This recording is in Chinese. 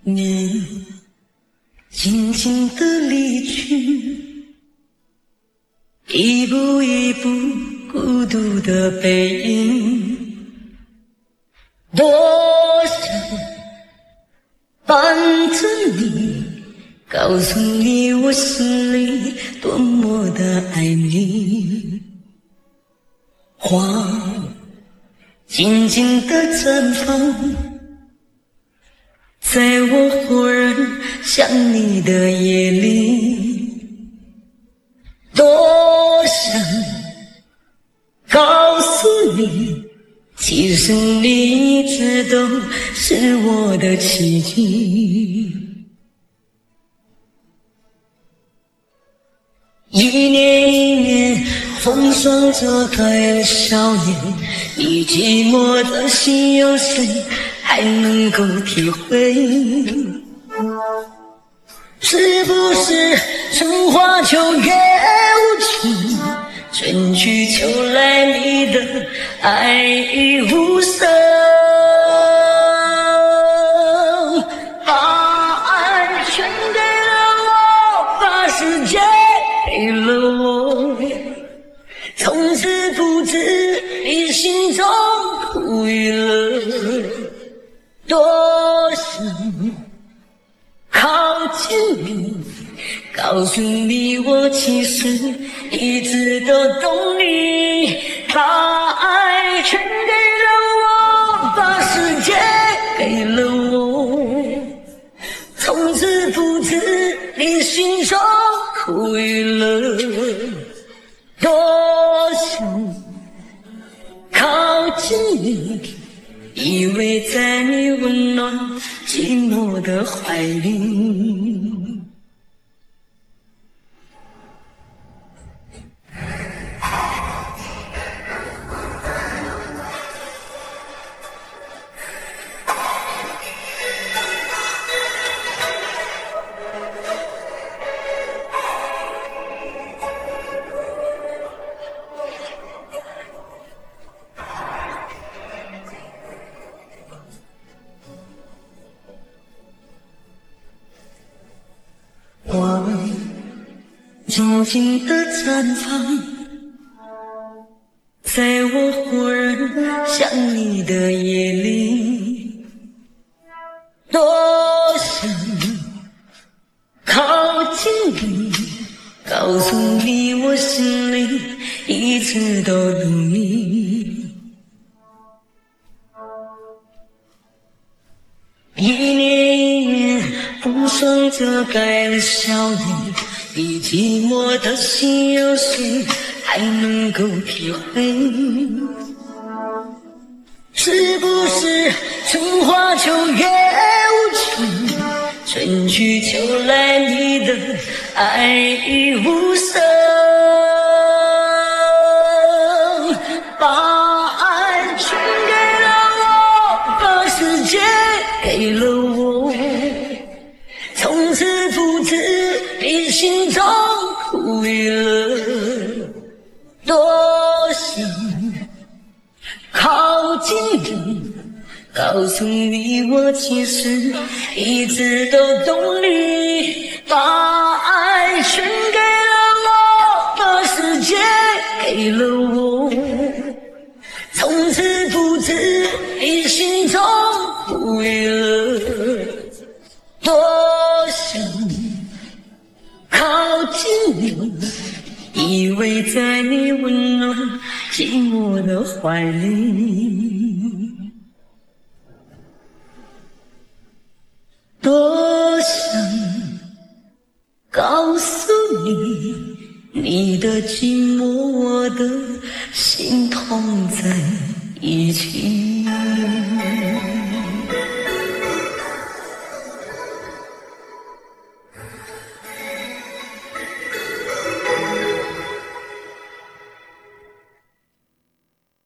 你静静地离去，一步一步孤独的背影，多想伴着你，告诉你我心里多么的爱你。花静静地绽放，在我忽然想你的夜里，多想告诉你，其实你一直都是我的奇迹。一年一年，风霜遮盖了笑颜，你寂寞的心有谁还能够体会？是不是春花秋月无情，春去秋来你的爱已无声？把爱全给了我，把世界给了我，从此不知你心中苦与乐。多想靠近你，告诉你我其实一直都懂你，把爱全给了我，把世界给了我，从此不知你心中苦与乐。多想靠近你，依偎在你温暖寂寞的怀里。花静静地绽放，在我忽然想你的夜里，多想靠近你，告诉你我心里一直都懂你。一年一年，风霜遮盖了笑颜，你寂寞的心有谁还能够体会？是不是春花秋月无情，春去秋来你的爱已无声？把爱全给了我，把世界给了我，从此不知你心中苦与乐。多想靠近你，告诉你我其实一直都懂你，把爱全给了我，把世界给了我，从此不知你心中苦与乐。多想靠近你，依偎在你温暖寂寞的怀里，多想告诉你，你的寂寞我的心痛在一起。